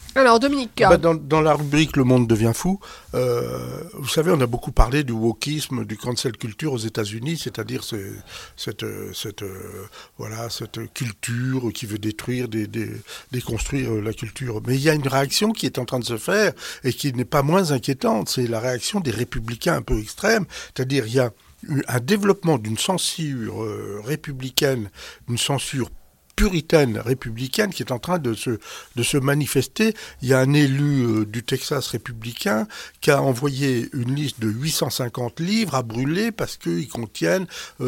Alors, Dominique. Dans la rubrique Le monde devient fou, vous savez, on a beaucoup parlé du wokisme, du cancel culture aux États-Unis, c'est-à-dire cette culture qui veut détruire, déconstruire la culture. Mais il y a une réaction qui est en train de se faire et qui n'est pas moins inquiétante, c'est la réaction des républicains un peu extrêmes, c'est-à-dire il y a un développement d'une censure républicaine, d'une censure puritaine républicaine qui est en train de se manifester. Il y a un élu du Texas républicain qui a envoyé une liste de 850 livres à brûler parce qu'ils contiennent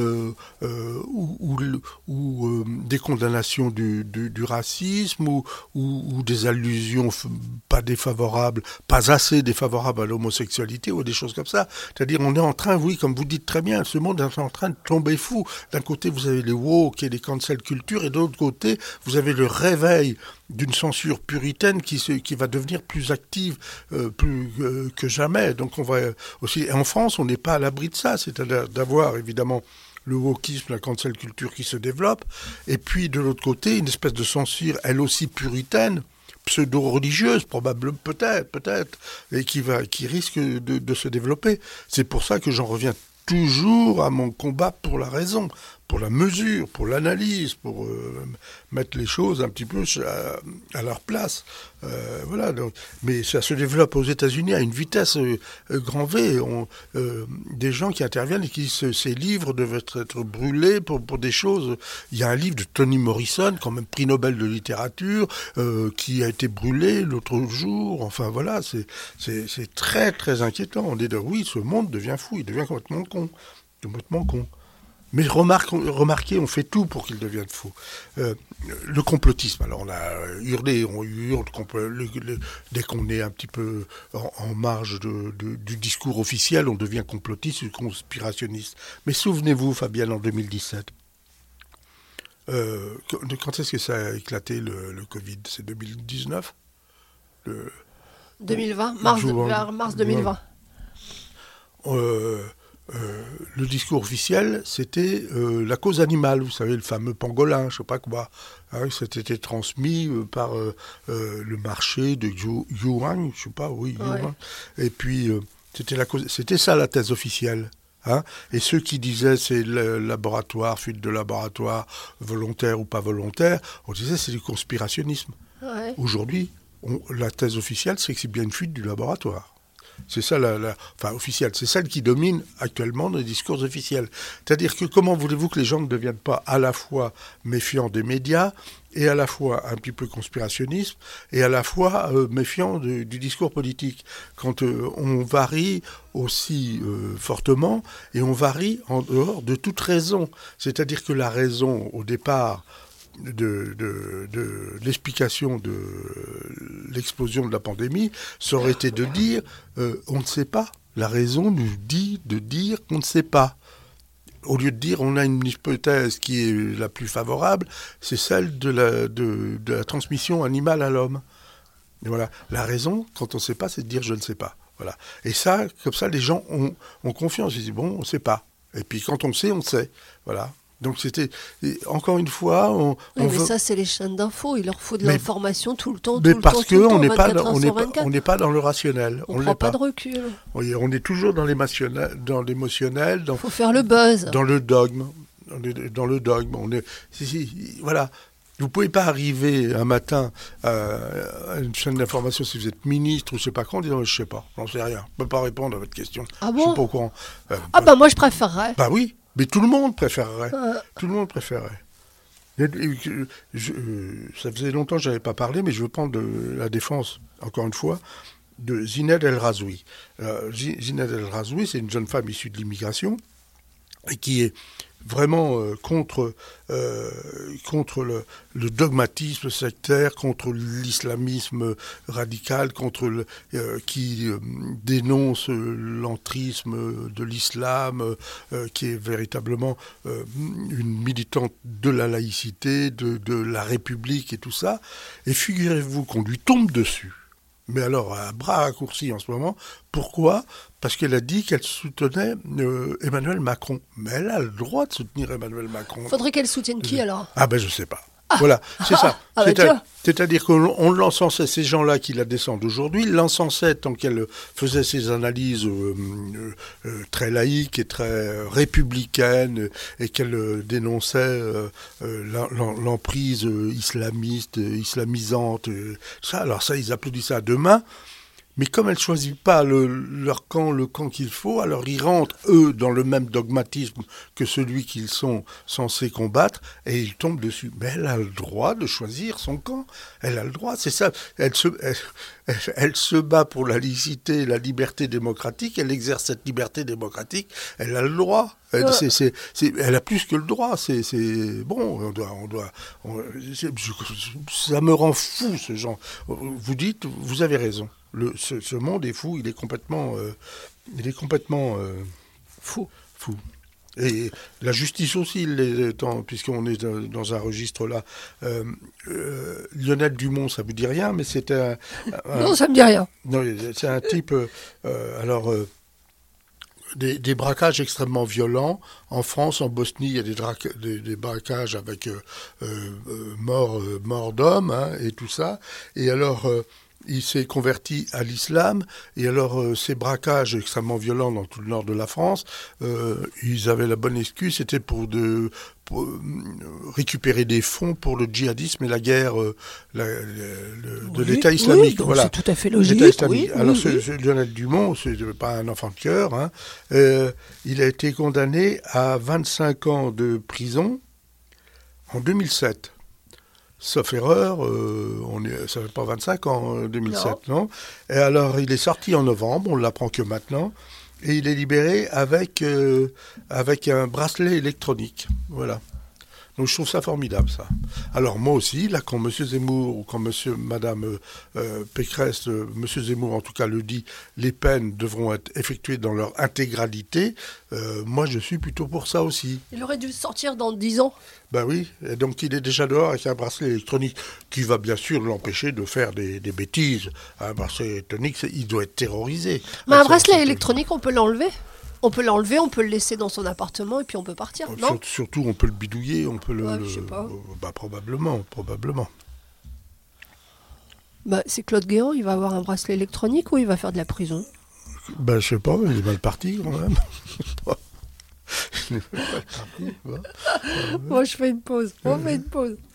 des condamnations du racisme ou des allusions pas assez défavorables à l'homosexualité ou des choses comme ça. C'est-à-dire on est en train, oui, comme vous dites très bien, ce monde est en train de tomber fou. D'un côté, vous avez les woke et les cancel culture et de l'autre côté, vous avez le réveil d'une censure puritaine qui va devenir plus active que jamais. Donc on va aussi, et en France, on n'est pas à l'abri de ça, c'est-à-dire d'avoir évidemment le wokisme, la cancel culture qui se développe, et puis de l'autre côté, une espèce de censure, elle aussi puritaine, pseudo-religieuse, probablement, peut-être, et qui risque de se développer. C'est pour ça que j'en reviens toujours à mon combat pour la raison, pour la mesure, pour l'analyse, pour mettre les choses un petit peu à leur place. Voilà. Donc, mais ça se développe aux États-Unis à une vitesse grand V. Des gens qui interviennent et qui ces livres devaient être brûlés pour des choses. Il y a un livre de Toni Morrison, quand même prix Nobel de littérature, qui a été brûlé l'autre jour. Enfin voilà, c'est très très inquiétant. On est oui, ce monde devient fou, il devient complètement con. Mais remarquez, on fait tout pour qu'il devienne fou. Le complotisme, alors on hurle dès qu'on est un petit peu en marge du discours officiel, on devient complotiste ou conspirationniste. Mais souvenez-vous, Fabienne, en 2017, quand est-ce que ça a éclaté le Covid? C'est 2019 2020, mars 2020. Le discours officiel, c'était la cause animale, vous savez, le fameux pangolin, je ne sais pas quoi. Hein, c'était transmis par le marché de Yuan, je ne sais pas, oui, Yuan. Et puis, c'était ça la thèse officielle. Hein, et ceux qui disaient c'est le laboratoire, fuite de laboratoire, volontaire ou pas volontaire, on disait c'est du conspirationnisme. Ouais. Aujourd'hui, la thèse officielle, c'est que c'est bien une fuite du laboratoire. C'est ça, officielle. C'est celle qui domine actuellement dans les discours officiels. C'est-à-dire que comment voulez-vous que les gens ne deviennent pas à la fois méfiants des médias et à la fois un petit peu conspirationnistes et à la fois méfiants du discours politique. Quand on varie aussi fortement et on varie en dehors de toute raison. C'est-à-dire que la raison, au départ, de l'explication de l'explosion de la pandémie, ça aurait été de dire on ne sait pas. La raison nous dit de dire qu'on ne sait pas. Au lieu de dire on a une hypothèse qui est la plus favorable, c'est celle de la transmission animale à l'homme. Et voilà. La raison, quand on ne sait pas, c'est de dire je ne sais pas. Voilà. Et ça, comme ça, les gens ont confiance. Ils disent bon, on ne sait pas. Et puis quand on sait, on sait. Voilà. Donc c'était, encore une fois... mais ça, c'est les chaînes d'infos. Il leur faut de l'information tout le temps, mais parce qu'on n'est pas dans le rationnel. On ne prend pas de recul. Oui, on est toujours dans l'émotionnel. Il faut faire le buzz. Dans le dogme. Voilà. Vous ne pouvez pas arriver un matin à une chaîne d'information si vous êtes ministre ou je ne sais pas quoi en disant je ne sais pas, j'en sais rien. Je ne peux pas répondre à votre question. Ah bon? Je ne suis pas au courant. Moi je préférerais. Bah oui. Mais tout le monde préférerait. Tout le monde préférerait. Ça faisait longtemps que je n'avais pas parlé, mais je veux prendre la défense, encore une fois, de Zined El Razoui. Zined El Razoui, c'est une jeune femme issue de l'immigration et qui est vraiment contre le dogmatisme sectaire, contre l'islamisme radical, qui dénonce l'entrisme de l'islam, qui est véritablement une militante de la laïcité, de la République et tout ça. Et figurez-vous qu'on lui tombe dessus. Mais alors, à bras raccourcis en ce moment. Pourquoi ? Parce qu'elle a dit qu'elle soutenait Emmanuel Macron. Mais elle a le droit de soutenir Emmanuel Macron. Faudrait qu'elle soutienne qui alors ? Ah ben je sais pas. Voilà, c'est ça. Tiens. C'est-à-dire qu'on l'encensait, ces gens-là qui la descendent aujourd'hui, l'encensaient tant qu'elle faisait ses analyses très laïques et très républicaines, et qu'elle dénonçait l'emprise islamiste, islamisante. Ça, alors ça, ils applaudissaient à deux mains. Mais comme elle ne choisit pas leur camp, le camp qu'il faut, alors ils rentrent, eux, dans le même dogmatisme que celui qu'ils sont censés combattre, et ils tombent dessus. Mais elle a le droit de choisir son camp. Elle a le droit, c'est ça. Elle se bat pour la laïcité, la liberté démocratique, elle exerce cette liberté démocratique, elle a le droit. Elle a plus que le droit. Bon, ça me rend fou, ce genre. Vous dites, vous avez raison. Ce monde est fou, il est complètement fou. Et la justice aussi, puisqu'on est dans un registre là. Lionel Dumont, ça vous dit rien, mais c'est non, ça me dit rien. Non, c'est un type. Des braquages extrêmement violents. En France, en Bosnie, il y a des braquages avec mort d'hommes, hein, et tout ça. Et alors, il s'est converti à l'islam. Et alors, ces braquages extrêmement violents dans tout le nord de la France, ils avaient la bonne excuse, c'était pour récupérer des fonds pour le djihadisme et la guerre de l'État islamique. Oui, voilà. C'est tout à fait logique. L'État islamique. Oui, alors, oui. Lionel Dumont, c'est pas un enfant de cœur. Hein. Il a été condamné à 25 ans de prison en 2007. Sauf erreur, ça fait pas 25 ans, en 2007, non. Et alors, il est sorti en novembre, on ne l'apprend que maintenant, et il est libéré avec un bracelet électronique. Voilà. Donc je trouve ça formidable, ça. Alors moi aussi, là, quand M. Zemmour ou quand Madame Pécresse, M. Zemmour en tout cas le dit, les peines devront être effectuées dans leur intégralité, moi je suis plutôt pour ça aussi. Il aurait dû sortir dans 10 ans. Ben oui, et donc il est déjà dehors avec un bracelet électronique qui va bien sûr l'empêcher de faire des bêtises. Un bracelet électronique, il doit être terrorisé. Mais un bracelet électronique, on peut l'enlever. On peut le laisser dans son appartement et puis on peut partir, non ? Surtout, on peut le bidouiller, on peut je sais pas. Probablement. C'est Claude Guéant, il va avoir un bracelet électronique ou il va faire de la prison ? Je sais pas, il est mal parti quand même. Moi, je fais une pause. On fait une pause.